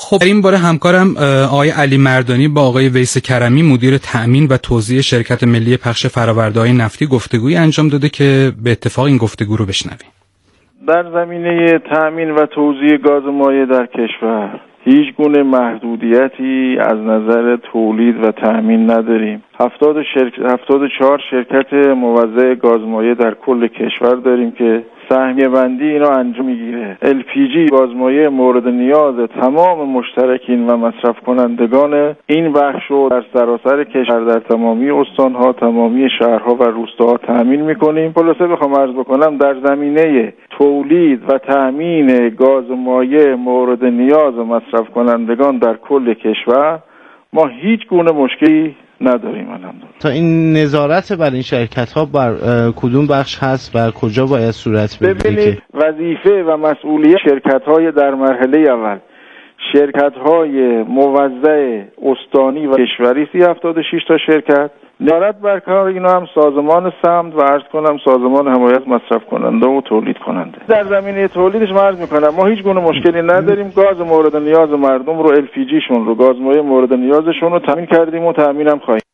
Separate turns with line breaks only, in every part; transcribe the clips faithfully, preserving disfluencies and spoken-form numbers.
خب این باره همکارم آقای علی مردانی با آقای ویس کرمی مدیر تأمین و توزیع شرکت ملی پخش فرآورده‌های نفتی گفتگویی انجام داده که به اتفاق این گفتگو رو بشنویم.
در زمینه تأمین و توزیع گاز مایع در کشور هیچ گونه محدودیتی از نظر تولید و تأمین نداریم. هفتاد و چهار شرکت موزع گاز مایع در کل کشور داریم که سهمیه بندی اینا انجام میگیره. ال پی جی گاز مایع مورد نیاز تمام مشترکین و مصرف کنندگان این بخش رو در سراسر کشور در تمامی استانها، تمامی شهرها و روستاها تأمین میکنیم. خلاصه بخوام عرض بکنم در زمینه تولید و تأمین گاز مایع مورد نیاز مصرف کنندگان در کل کشور ما هیچ گونه مشکلی نداریم. الحمدلله.
تا این نظارت بر این شرکت ها بر کدوم بخش هست و کجا باید صورت بگیره؟
ببینید وظیفه و مسئولیت شرکت های در مرحله اول شرکت های موزع استانی و کشوری سی هفتاد و شش تا شرکت، نظارت بر کار اینا هم سازمان سمت و عرض کنم سازمان حمایت مصرف کننده و تولید کننده. در زمینه تولیدش ما عرض میکنم ما هیچ گونه مشکلی نداریم. گاز مورد نیاز مردم رو ال پی جی شون رو گاز مایع مورد نیازشون رو تامین کردیم و تامین هم خواهیم.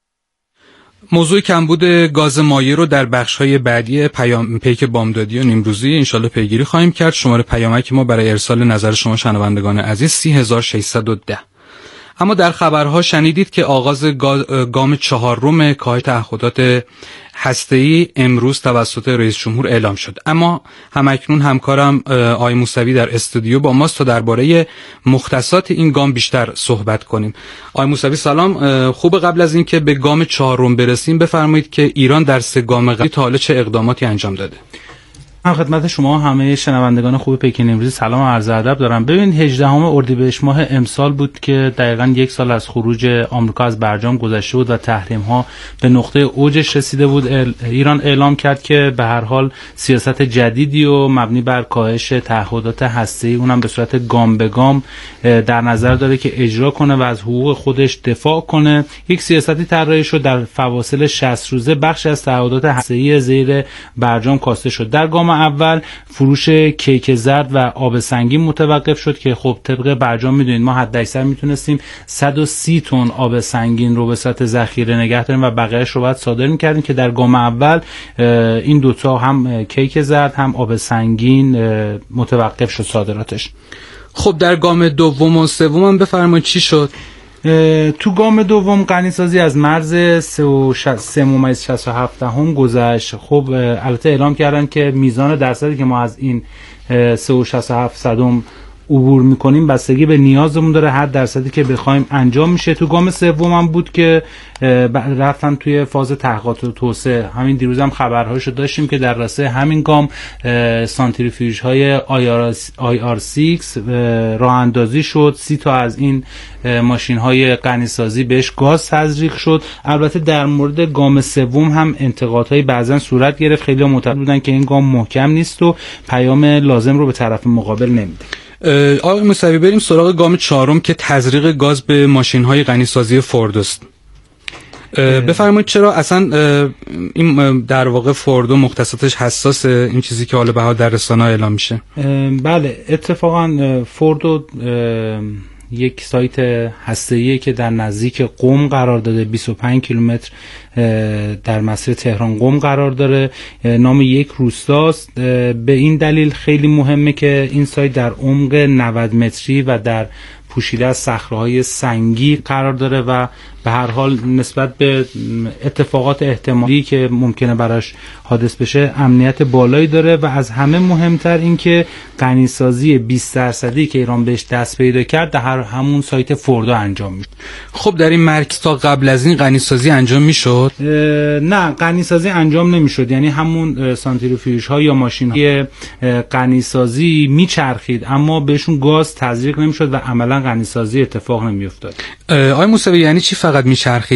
موضوع کمبود گاز مایع رو در بخش‌های بعدی پیام پیک بامدادی و نیمروزی انشالله پیگیری خواهیم کرد. شماره پیامک ما برای ارسال نظر شما شنوندگان عزیز سی هزار و ششصد و ده. اما در خبرها شنیدید که آغاز گام چهارم کاهش تعهدات هسته‌ای امروز توسط رئیس جمهور اعلام شد. اما همکنون همکارم آقای موسوی در استودیو با ماست تا درباره مختصات این گام بیشتر صحبت کنیم. آقای موسوی سلام. خوب قبل از این که به گام چهارم برسیم بفرمایید که ایران در سه گام قبلی تا حالا چه اقداماتی انجام داده؟
من خدمت شما همه شنوندگان خوب پیکین امروزی سلام و عرض ادب دارم. ببین هجدهم اردیبهشت ماه امسال بود که دقیقاً یک سال از خروج آمریکا از برجام گذشته بود و تحریم ها به نقطه اوجش رسیده بود. ایران اعلام کرد که به هر حال سیاست جدیدی و مبنی بر کاهش تعهدات هسته‌ای اونم به صورت گام به گام در نظر داره که اجرا کنه و از حقوق خودش دفاع کنه. یک سیاستی طراحی شد در فواصل شصت روزه بخش از تعهدات هسته‌ای زیر برجام کاسته شد. در گام اول فروش کیک زرد و آب سنگین متوقف شد که خب طبق برجام میدونید ما حد اکثر میتونستیم صد و سی تن آب سنگین رو به صورت ذخیره نگه داریم و بقیه‌اش رو بعد صادر میکردیم که در گام اول این دوتا هم کیک زرد هم آب سنگین متوقف شد صادراتش.
خب در گام دوم و سوم هم بفرمایید چی شد؟
تو گام دوم غنیسازی از مرز سه ممیز شصت و هفت هم گذشت. خب البته اعلام کردن که میزان درصدی که ما از این سه و شصت و هفت صدم عبور میکنیم بستگی به نیازمون داره، هر درصدی که بخوایم انجام میشه. تو گام سوم هم بود که رفتن توی فاز تحقیقات و توسعه. همین دیروز هم خبرهاشو داشتیم که در راسته همین گام سانتریفیوژ های آی آر شش راه اندازی شد. سی تا از این ماشین های غنیسازی بهش گاز تزریق شد. البته در مورد گام سوم هم انتقادهای بعضن صورت گرفت. خیلی معتقد بودن که این گام محکم نیست و پیام لازم رو به طرف مقابل نمیده.
آقای موسوی بریم سراغ گام چهارم که تزریق گاز به ماشین‌های غنیسازی فورد است. بفرمایید چرا اصلا این در واقع فوردو مختصاتش حساسه، این چیزی که حالا بها در رسانه‌ها اعلام میشه؟
بله اتفاقا فوردو یک سایت هسته‌ایه که در نزدیک قم قرار داده، بیست و پنج کیلومتر در مسیر تهران قم قرار داره، نام یک روستاست. به این دلیل خیلی مهمه که این سایت در عمق نود متری و در پوشیده از صخره‌های سنگی قرار داره و به هر حال نسبت به اتفاقات احتمالی که ممکنه براش حادث بشه امنیت بالایی داره و از همه مهمتر این که غنیسازی بیست درصدی که ایران بهش دست پیدا کرد در هر همون سایت فوردو انجام میشه.
خب در این مرکز تا قبل از این غنیسازی انجام میشد؟
نه غنیسازی انجام نمیشد، یعنی همون سانتریفیوژ ها یا ماشین های غنیسازی میچرخید اما بهشون گاز تزریق نمیشد و عملا غنیسازی اتفاق نمیافتاد.
آقای موسوی یعنی چی فقط میچرخیدن؟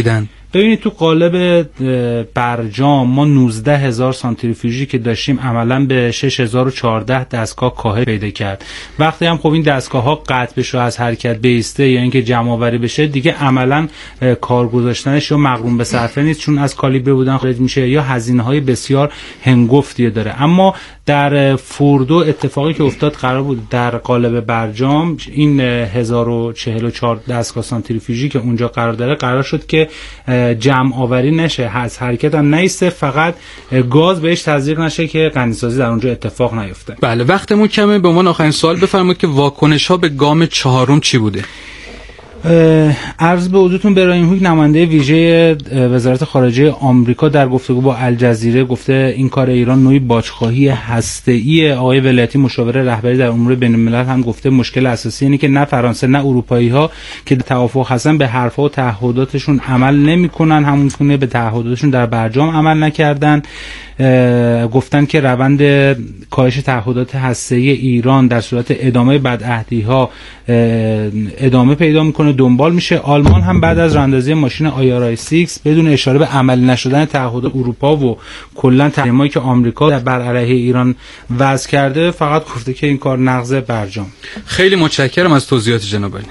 ببینید تو قالب برجام ما نوزده هزار سانتریفیوژی که داشتیم عملاً به شش هزار و چهارده دستگاه کاهش پیدا کرد. وقتی هم خب این دستگاه ها قطع بشه از حرکت بیسته یا اینکه جمع آوری بشه دیگه عملاً کار گذاشتنش یا مقرون به صرفه نیست، چون از کالیبره بودن خارج میشه یا هزینه‌های بسیار هنگفتی داره. اما در فوردو اتفاقی که افتاد قرار بود در قالب برجام این هزار و چهل و چهار دستگاه سانتریفیوژی که اونجا قرار داره قرار شد که جمع آوری نشه، از حرکت هم نیسته، فقط گاز بهش تزریق نشه که غنیسازی در اونجا اتفاق نیفته.
بله وقتمون کمه، به عنوان آخرین سوال بفرمایید که واکنش ها به گام چهارم چی بوده؟
عرض به حضورتون برایم هوک نماینده ویژه وزارت خارجه آمریکا در گفتگو با الجزیره گفته این کار ایران نوعی باجخواهی هسته‌ای. آقای ولایتی مشاور رهبری در امور بین الملل هم گفته مشکل اساسی اینه که نه فرانسه نه اروپایی‌ها که توافق هستن به حرفا و تعهداتشون عمل نمی‌کنن، همونطوری به تعهداتشون در برجام عمل نکردن. گفتن که روند کاهش تعهدات هسته‌ای ایران در صورت ادامه بدعهدی‌ها ادامه پیدا میکنه، دنبال میشه. آلمان هم بعد از راندازی ماشین آیارای شش بدون اشاره به عملی نشدن تعهدات اروپا و کلا تحریمایی که آمریکا بر علیه ایران وضع کرده فقط گفته که این کار نقض برجام.
خیلی متشکرم از توضیحات جناب علی.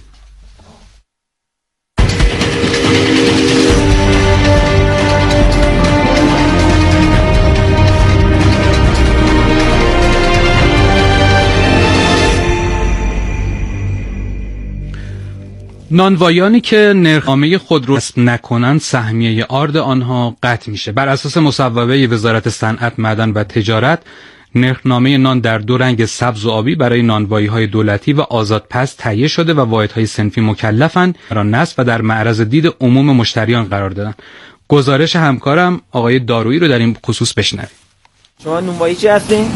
نانوایانی که نرخنامه خود رو رسم نکنند سهمیه آرد آنها قطع میشه. بر اساس مصوبه وزارت صنعت، معدن و تجارت نرخنامه نان در دو رنگ سبز و آبی برای نانوایی‌های دولتی و آزادپز تهیه شده و واحدهای صنفی مکلفند را نصب و در معرض دید عموم مشتریان قرار دادن. گزارش همکارم آقای دارویی رو در این خصوص بشنوید.
شما نانوایی چی هستین؟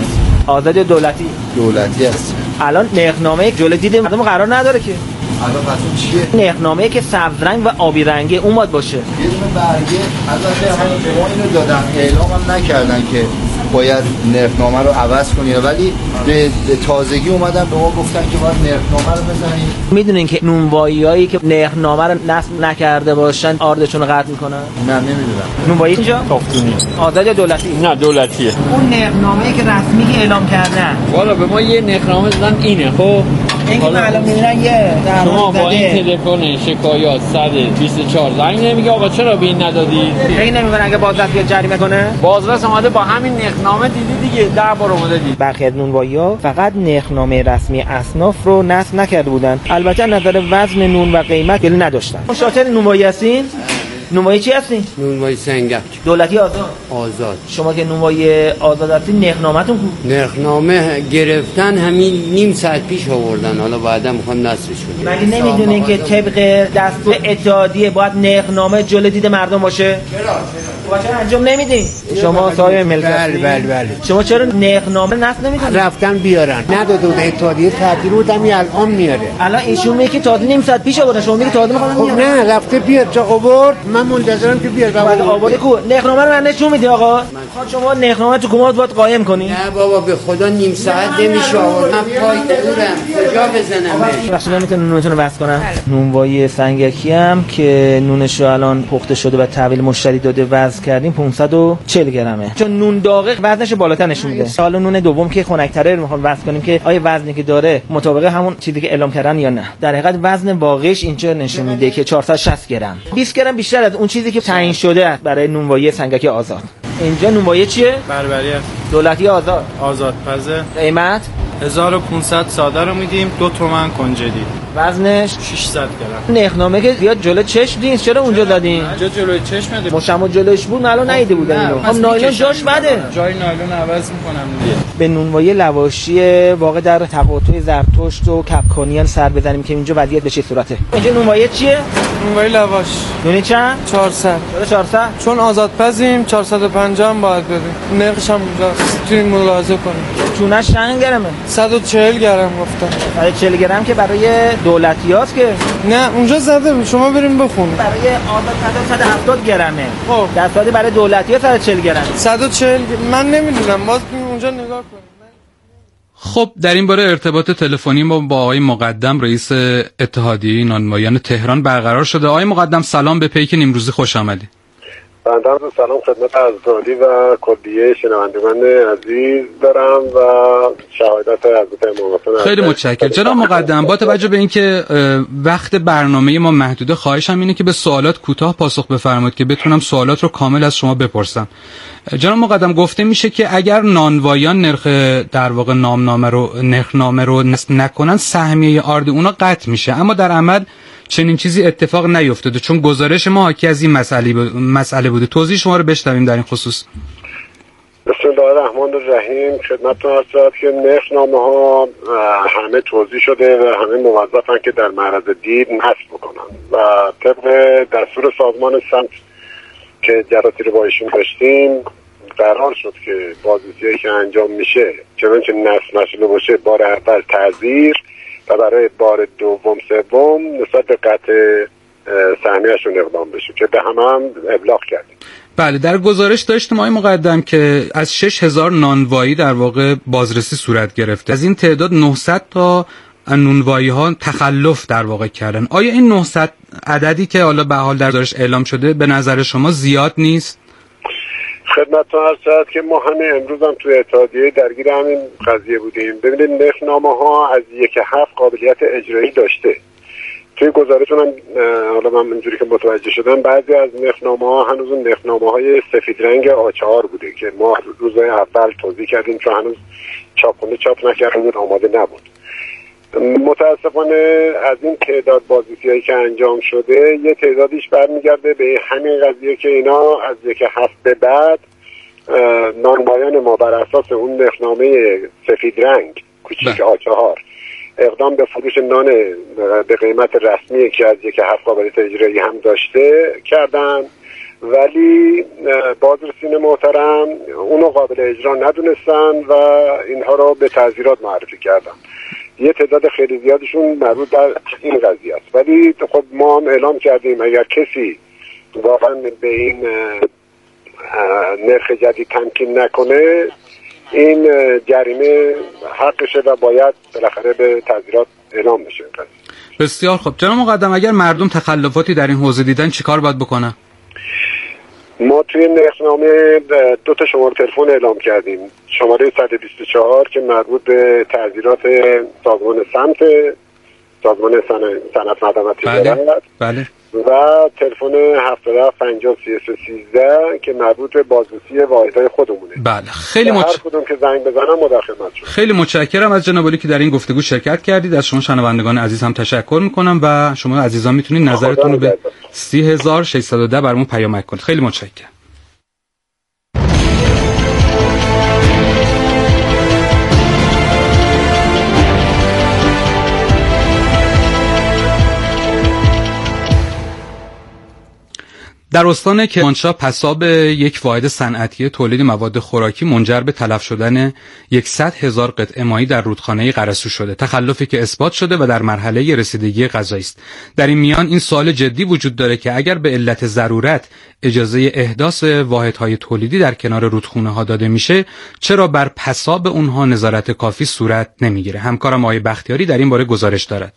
آزاد دولتی.
دولتی هست.
الان نرخنامه جلوی دید مردم قرار نداره که.
الان پس چیه؟
نرخنامه‌ای که سبز رنگ و آبی رنگه اون باید باشه.
یه دونه برگه البته همون به ما اینو دادن، اعلام هم نکردن که باید نرخنامه رو عوض کنی، ولی به تازگی اومدن به ما گفتن که باید نرخنامه رو بزنید.
میدونین که نونواییایی که نرخنامه رو نصب نکرده باشن آردشون رو قطع میکنن؟
نه نمیدونم.
نونوایی اینجا
تاختونی
آزاد دولتی؟
نه دولتیه.
اون نرخنامه‌ای که رسمی که اعلام کردن
والا به ما یه نرخنامه دادن اینه. خب
این که معلوم میدونن یه
شما با این تلفن شکایات صد و بیست و چهار زنگ نمیگه آقا چرا به این ندادید؟
این نمیگن اگه بازرس بیاد جریمه کنه؟
بازرس اومده با همین نرخنامه دیدی دیگه ده بار اومده دید.
برخی از نونوایی‌ها فقط نرخنامه رسمی اصناف رو نصب نکرده بودن، البته نظر وزن نون و قیمت دل نداشتن. شاطر نونوایی هستین؟ نونوایی چی هستین؟
نونوایی سنگک.
دولتی آزاد؟
آزاد.
شما که نونوایی آزاد هستین نرخنامه‌تون کو؟
نرخنامه گرفتن همین نیم ساعت پیش آوردن، حالا بعدا میخوان نصبش کنن.
مگه نمیدونین که طبق دستور اتحادیه باید نرخنامه جلوی دید مردم باشه؟
چرا چرا؟
چرا انجام نمیدین؟ شما صاحب ملک
بله بله بله.
شما چرا نرخنامه نصب نمیکنید؟
رفتن بیارن. نداده بود اتحادیه تعطیل بود، همین الان میاره.
الان ایشون میگه که تازه نیم ساعت پیش آوردن، شما میگه تازه میخوان
خب نه رفته بیاد تا آورد، من منتظرم که بیاد.
بعد آورده کو نرخنامه رو من نشون میدی آقا؟ خب شما نرخنامه تو کمد باید قایم کنی؟
نه بابا به خدا نیم ساعت نمیشه آورد. من پای دورم کجا بزنمش؟
بخش من میتونم نونتون رو وصل کنم. نونوایی سنگکی هم که نونش رو الان پخته شده و تحویل مشتری داده وزن کردیم پانصد و چهل گرمه، چون نون داغ وزنش بالاتر نشون میده. حالا نون دوم که خنک‌تره رو میخوام وزن کنیم که آیا وزنی که داره مطابق همون چیزی که اعلام کردن یا نه. در حقیقت وزن واقعیش اینجا نشون میده که چهارصد و شصت گرم، بیست گرم بیشتر از اون چیزی که تعیین شده است برای نونوایی سنگکی آزاد. اینجا نونوایی چیه؟
بربری است.
دولتی آزاد.
آزاد پزه.
قیمت
هزار و پانصد ساده رو میدیم، دو تومن کنجدی.
وزنش
ششصد گرم.
نرخنامه که بیاد جلو چشم نیست، چرا اونجا دادین؟
اینجا جلوی چشم ده.
مشمو جلوش بود الان ندیده بودن اینو. خب نایلون جاش بده.
جای نایلون عوض میکنم دیگه.
به نونوایی لواشی واقع در تقاطع زرتشت و کپکانیان سر بزنیم که اینجا وضعیت به چه صورته. اینجا نونوایی چیه؟
نونوایی لواش.
نونی چند؟
چهارصد.
چرا چهارصد؟
چون آزاد پزیم چهارصد و پنجاه هم باید بدیم. نرخش هم اونجاست. میتونید ملاحظه کنید.
چونش چند گرمه؟
صد و چهل گرم گفتم.
صد و چهل گرم که برای دولتیاست که؟
نه اونجا زده بود، شما بریم بخونید.
برای آزاد صد و هفتاد گرمه.
خب
در صورتی برای دولتی‌ها صد و چهل گرم.
صد و چهل من نمیدونم، باز اونجا نگاه کنید.
خب در این باره ارتباط تلفنی ما با آقای مقدم رئیس اتحادیه نانوایان تهران برقرار شده. آقای مقدم سلام، به پیک نیمروزی خوش آمدید.
بنده هم سلام خدمت عزیزانی و کلیه شنوندگان عزیز دارم و شهادت حضرت امام.
خیلی متشکرم جناب مقدم. با توجه به اینکه وقت برنامه ما محدوده، خواهشم اینه که به سوالات کوتاه پاسخ بفرمایید که بتونم سوالات رو کامل از شما بپرسم. جناب مقدم، گفته میشه که اگر نانوایان نرخ در واقع نامنامه رو نرخنامه رو نصب نکنن سهمیه آرد اونا قطع میشه، اما در عمل چنین چیزی اتفاق نیفتاده چون گزارش ما حاکی از این مسئله مسئله بوده. توضیح شما رو بشنویم در این خصوص.
بسم الله الرحمن الرحیم. خدمتتون عرض شود که نرخنامه ها همه توضیح شده و همه موظفن که در معرض دید نصب بکنن و طبق دستور سازمان سمت که جراتی رو با ایشون داشتیم قرار شد که بازرسی‌هایی که انجام میشه چنانچه نصب نشده باشه بار اول تعزیر و برای بار دوم سوم نسبت به قطع سهمیه‌شون اقدام بشه که به همه هم ابلاغ کردیم.
بله، در گزارش داشتیم آقای مقدم که از شش هزار نانوایی در واقع بازرسی صورت گرفته. از این تعداد نهصد تا نانوایی ها تخلف در واقع کردن. آیا این نهصد عددی که حالا به حال در گزارش اعلام شده به نظر شما زیاد نیست؟
خدمتتون عرض شود که ما همین امروز هم توی اتحادیه درگیر همین قضیه بودیم. ببینید نرخنامه ها از یک هفت قابلیت اجرایی داشته. توی گزارشون هم حالا من اینجوری که متوجه شدم بعضی از نرخنامه ها هنوز اون نرخنامه های سفید رنگ آ چهار بوده که ما روزهای اول توضیح کردیم چون هنوز چاپخونه چاپ نکردن آماده نبود. متاسفانه از این تعداد بازرسی‌هایی که انجام شده یه تعدادیش برمیگرده به همین قضیه که اینا از یک هفت به بعد نانوایان ما بر اساس اون نرخنامه سفید رنگ کوچیک آ چهار اقدام به فروش نان به قیمت رسمی که از یک هفت قابلیت اجرایی هم داشته کردن، ولی بازرسین محترم اونو قابل اجرا ندونستن و اینها رو به تعزیرات معرفی کردن. یه تعداد خیلی زیادشون مربوط در این قضیه است، ولی خب ما هم اعلام کردیم اگر کسی واقعا به این نرخ جدید تمکین نکنه این جریمه حقشه و باید بالاخره به تعزیرات اعلام بشه.
بسیار خب جناب مقدم، اگر مردم تخلفاتی در این حوزه دیدن چیکار باید بکنن؟
ما توی نرخنامه دو تا شماره تلفن اعلام کردیم. شماره صد و بیست و چهار که مربوط به تعزیرات سازمان سمت سازمان صنعت معدن و تجارت،
بله.
و تلفن هفتاد و هفت پنجاه سی و سه سیزده که مربوط به بازرسی واحدهای خودمونه.
بله، خیلی متشکرم.
هر کدوم که زنگ بزنم ما در خدمت شما.
خیلی متشکرم از جناب عالی که در این گفتگو شرکت کردید. از شما شنوندگان عزیز هم تشکر میکنم و شما عزیزان میتونید نظرتون رو به سی هزار و ششصد و ده برامون پیامک کنید. خیلی متشکرم. در استان کرمانشاه پساب یک واحد صنعتی تولید مواد خوراکی منجر به تلف شدن صد هزار قطعه ماهی در رودخانه قرسو شده. تخلفی که اثبات شده و در مرحله رسیدگی قضایی است. در این میان این سوال جدی وجود داره که اگر به علت ضرورت اجازه احداث واحدهای تولیدی در کنار رودخانه ها داده میشه، چرا بر پساب اونها نظارت کافی صورت نمیگیره؟ همکارم آقای بختیاری در این باره گزارش دارد.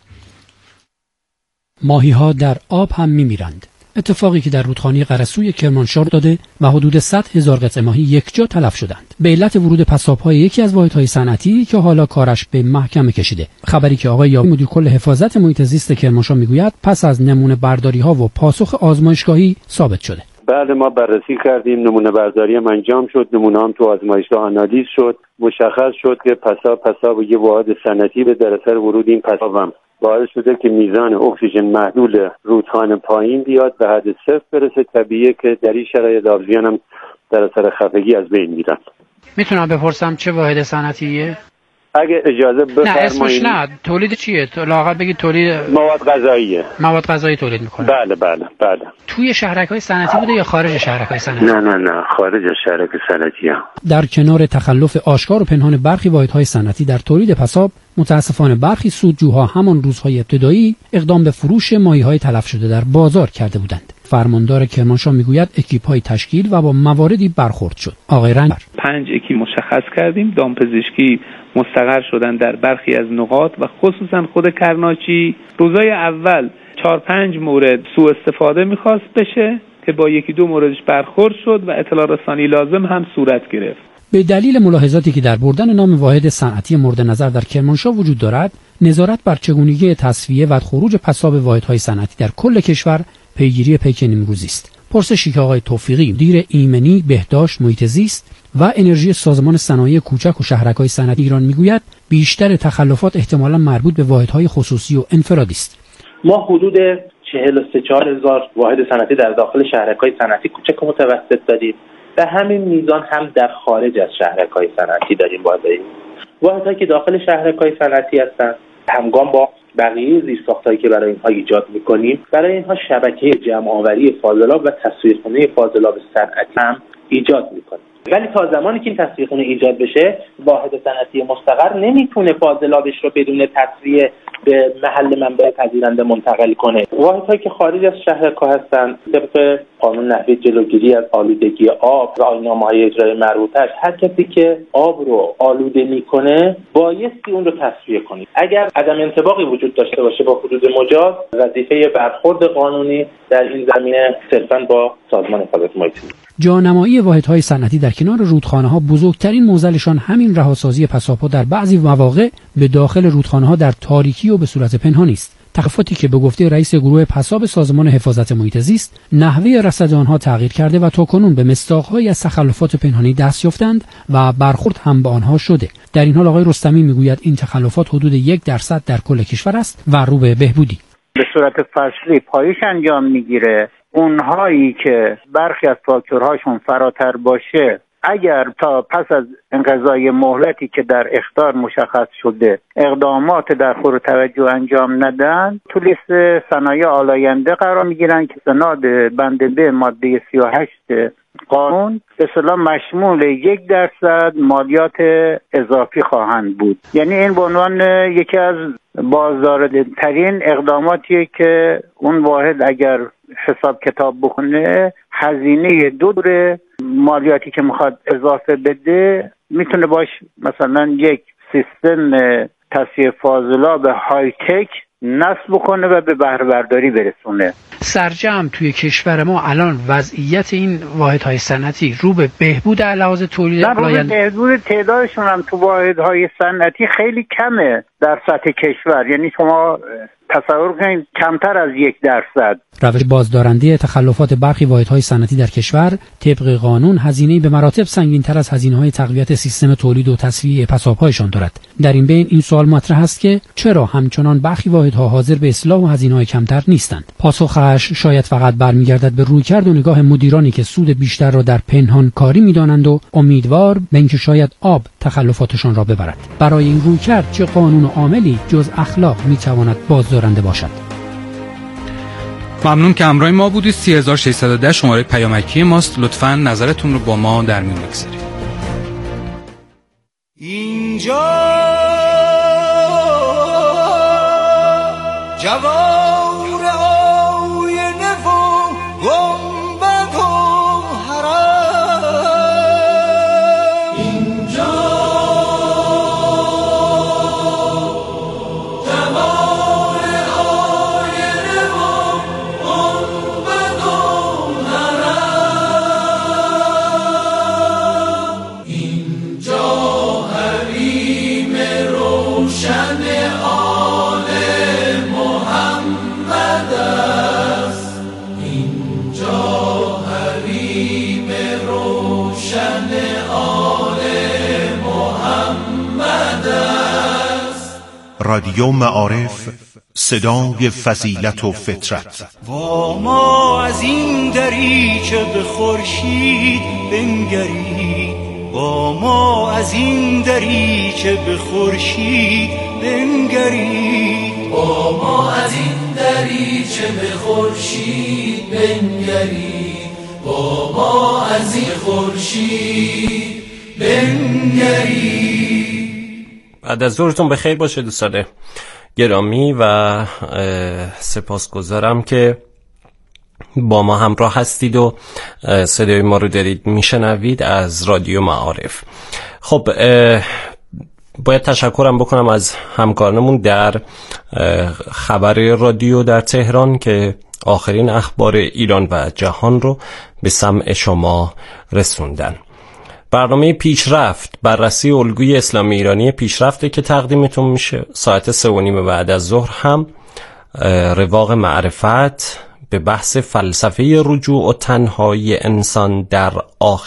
ماهی ها در آب هم میمیرند. اتفاقی که در رودخانه قرسوی کرمانشاه داده و حدود صد هزار قطعه ماهی یکجا تلف شدند به علت ورود پساب‌های یکی از واحدهای صنعتی که حالا کارش به محکمه کشیده. خبری که آقای یاوی مدیر کل حفاظت محیط زیست کرمانشاه میگوید پس از نمونه برداری‌ها و پاسخ آزمایشگاهی ثابت شده.
بعد ما بررسی کردیم، نمونه برداری هم انجام شد، نمونه هم تو آزمایشگاه آنالیز شد، مشخص شد که پساب پساب یه واحد صنعتی به در اثر ورود این پساب هم باعث شده که میزان اکسیژن محلول رودخانه پایین بیاد به حد صفر برسه. طبیعیه که در این شرایط آبزیان هم در اثر خفگی از بین میرن.
میتونم بپرسم چه واحد صنعتیه؟
اگه اجازه بفرمایید.
نه اسمش نه، تولید چیه؟ لااقل بگید تولید
مواد غذاییه.
مواد غذایی تولید میکنه.
بله بله بله.
توی شهرک‌های صنعتی بوده یا خارج شهرک‌های صنعتی؟
نه نه نه خارج از شهرک صنعتیه.
در کنار تخلف آشکار و پنهان برخی واحدهای صنعتی در تولید پساب، متاسفانه برخی سودجوها همان روزهای ابتدایی اقدام به فروش ماهی‌های تلف شده در بازار کرده بودند. فرماندار کرمانشاه میگوید اکیپ‌های تشکیل و با مواردی برخورد شد. آقای رنجبر
پنج اکی مشخص کردیم، دامپزشکی مستقر شدن در برخی از نقاط و خصوصا خود کرناچی روزای اول چهار پنج مورد سوء استفاده میخواست بشه که با یکی دو موردش برخورد شد و اطلاع رسانی لازم هم صورت گرفت.
به دلیل ملاحظاتی که در بردن نام واحد صنعتی مورد نظر در کرمانشاه وجود دارد، نظارت بر چگونگی تصفیه و خروج پساب واحدهای صنعتی در کل کشور پیگیری پیک نیمروزی است. پرسشی که آقای توفیقی مدیر ایمنی، بهداشت، محیط زیست و انرژی سازمان صنایع کوچک و شهرک‌های صنعتی ایران میگوید بیشتر تخلفات احتمالاً مربوط به واحدهای خصوصی و انفرادی است.
ما حدود چهل و سه چهار هزار واحد صنعتی در داخل شهرک‌های صنعتی کوچک و متوسط داریم. به همین میزان هم در خارج از شهرک‌های صنعتی داریم واحدهای. واحدهایی که داخل شهرک‌های صنعتی هستند همگام با بقیه زیرساخت‌هایی که برای اینها ایجاد می‌کنیم، برای اینها شبکه جمع‌آوری فاضلاب و تصفیه‌خانه فاضلاب صنعتی هم ایجاد می‌کنیم. ولی تا زمانی که این تصفیه‌خانه ایجاد بشه، واحد صنعتی مستقر نمیتونه فاضلابش رو بدون تصفیه به محل منبع پذیرنده منتقل کنه. واحدهایی که خارج از شهرک‌ها هستن، طبق قانون نحوه جلوگیری از آلودگی آب و آیین‌نامه‌های اجرایی مربوطه‌اش، هر کسی که آب رو آلوده میکنه بایستی اون رو تصفیه کنه. اگر عدم انطباقی وجود داشته باشه با حدود مجاز، وظیفه برخورد قانونی در این زمینه صرفاً با سازمان حفاظت محیط زیست.
جانمایی واحدهای صنعتی در کنار رودخانه‌ها بزرگترین معضلشان همین رهاسازی پساب‌ها در بعضی مواقع به داخل رودخانه‌ها در تاریکی و به صورت پنهانی است. تخفیفاتی که به گفته رئیس گروه پساب سازمان حفاظت محیط زیست نحوه رصد آنها تغییر کرده و تاکنون به مصداق‌هایی از تخلفات پنهانی دست یافتند و برخورد هم به آنها شده. در این حال آقای رستمی میگوید این تخلفات حدود یک درصد در کل کشور است و رو به بهبودی.
به صورت فصلی پایش انجام میگیره. اونهایی که برخی از فاکتورهاشون فراتر باشه، اگر تا پس از انقضای مهلتی که در اخطار مشخص شده اقدامات در خور توجه انجام ندن، تو لیست صنایع آلاینده قرار میگیرن که سند بند ب ماده سی و هشت قانون به اصطلاح مشمول یک درصد مالیات اضافی خواهند بود. یعنی این به عنوان یکی از بازدارنده‌ترین اقداماتیه که اون واحد اگر حساب کتاب بکنه هزینه دو دوره مالیاتی که میخواد اضافه بده میتونه باش مثلا یک سیستم تصفیه فاضلاب های تک نصب کنه و به بهره برداری برسونه.
سرجم توی کشور ما الان وضعیت این واحدهای صنعتی رو به بهبود علاوه تولید
نه، رو به بهبود تعدادشون هم تو واحدهای صنعتی خیلی کمه در سطح کشور. یعنی شما تصور کنید کمتر از یک درصد.
روش بازدارنده تخلفات برخی واحدهای صنعتی در کشور طبق قانون هزینه‌ای به مراتب سنگین‌تر از هزینه‌های تقویت سیستم تولید و تصفیه پساب‌هایشان دارد. در این بین این سوال مطرح است که چرا همچنان برخی واحدها حاضر به اصلاح و هزینه‌های کمتر نیستند؟ پاسخش شاید فقط برمیگردد به رویکرد و نگاه مدیرانی که سود بیشتر را در پنهان کاری می‌دانند و امیدوار به اینکه شاید آب تخلفاتشان را ببرد. برای این رویکرد چه قانون و عاملی جز اخلاق می‌تواند بازدارنده باشد؟
ممنون که همراه ما بودید. سه هزار و ششصد و ده شماره پیامکی ماست. لطفاً نظرتون رو با ما در میون بگذارید.
اینجا جوار آینه و گنبد و حرم، اینجا جوار آینه و گنبد و حرم، اینجا حریم روشن آل محمد است، اینجا حریم روشن آل محمد است.
رادیو معارف، صدای فضیلت و فطرت.
با ما از این دریچه به خورشید بنگرید، با ما از این دریچه به خورشید بنگرید، با ما از این دریچه به خورشید بنگرید، با ما از این خورشید بنگرید.
بعد از ظهرتون بخیر باشه دوستان گرامی و سپاسگزارم که با ما همراه هستید و صدای ما رو دارید میشنوید از رادیو معارف. خب باید تشکرم بکنم از همکارانمون در خبر رادیو در تهران که آخرین اخبار ایران و جهان رو به سمع شما رسوندن. برنامه پیشرفت، بررسی الگوی اسلامی ایرانی پیشرفته که تقدیمتون میشه. ساعت سه و نیم بعد از ظهر هم رواق معرفت به بحث فلسفه رجوع و تنهایی انسان در آخر